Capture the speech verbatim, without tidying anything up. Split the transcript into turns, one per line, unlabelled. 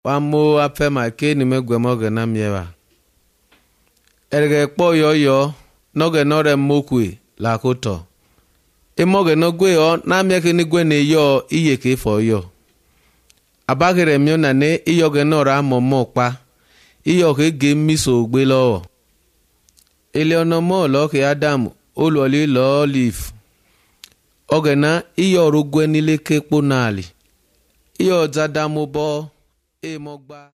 Wamo ape make ni megwe moge na miewa. Erge po yo yo noge nore mokwe la koto. E moge no gwe yo na mieke ni gwe ne yo iye ke fo yo. Abagere mio na ne iyo ge nora momo pa. Iyo ke ge miso gbe lo. Ele ono mo lo ke Adam ololi lo leaf. Oge na iyo rugwe nile ke po nali. Iyo zadamu bo e mogba.